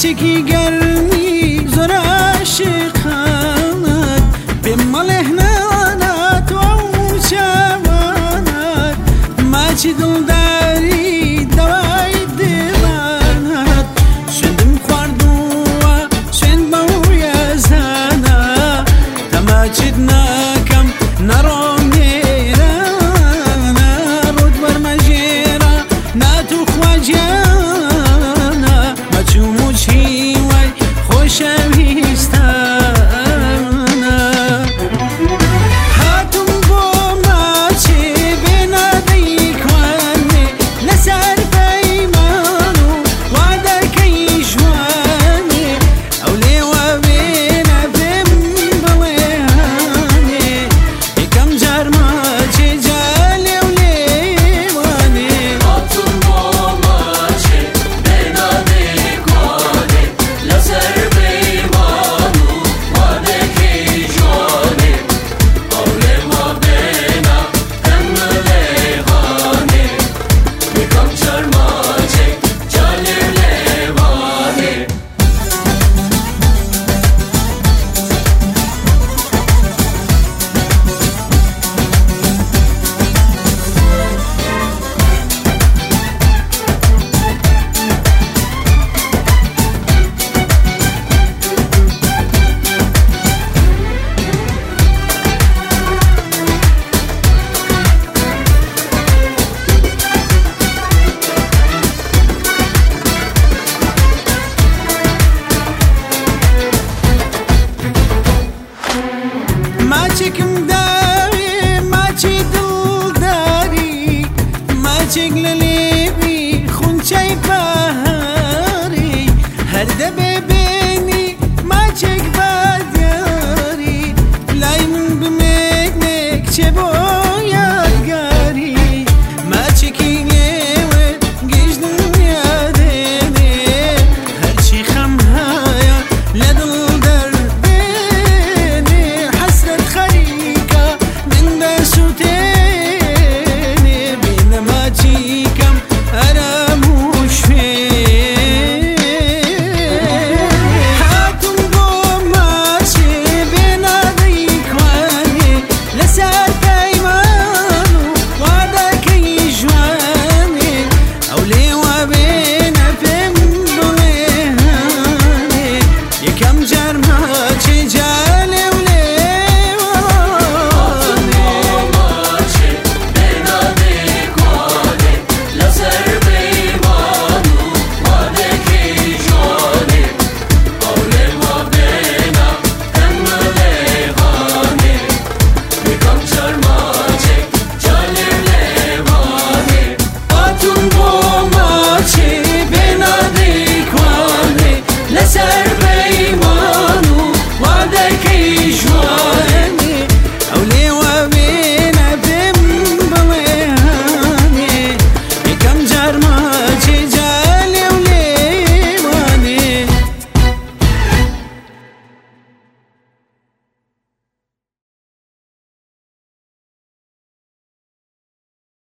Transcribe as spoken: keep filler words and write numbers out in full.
چکی گرمی زور عاشقانت به ملهنانت و چوانت ما چی دل داری دوای دلانت سندم خواردو و سند باوی زانا تما چید نکم نرو میرانا رود بر مجیرا نتو خواجانا ما چو موچی وی خوشویستانا هاتم بو ما چی بینا دیکوانه لسر پیمانو وعده کی جوانه اولی و بینا بیم بلیانه یکم جرما چی جالی ولیوانه هاتم بو ما چی بینا دیکوانه لسر پیمانو وعده کی جوانه اولی و بینا بیم بلیانه یکم جرما چی جالی ولیوانه ما چکم داری ما چی دل داری ما چک للیبی خونچه بهاری هر دبه بینی ما چک بدیاری لای من بمکنک چه بایدگاری ما چکی لیوه گیش دنیا دینه هرچی خم هایا لدل در سر پیمانو وعده کی جوان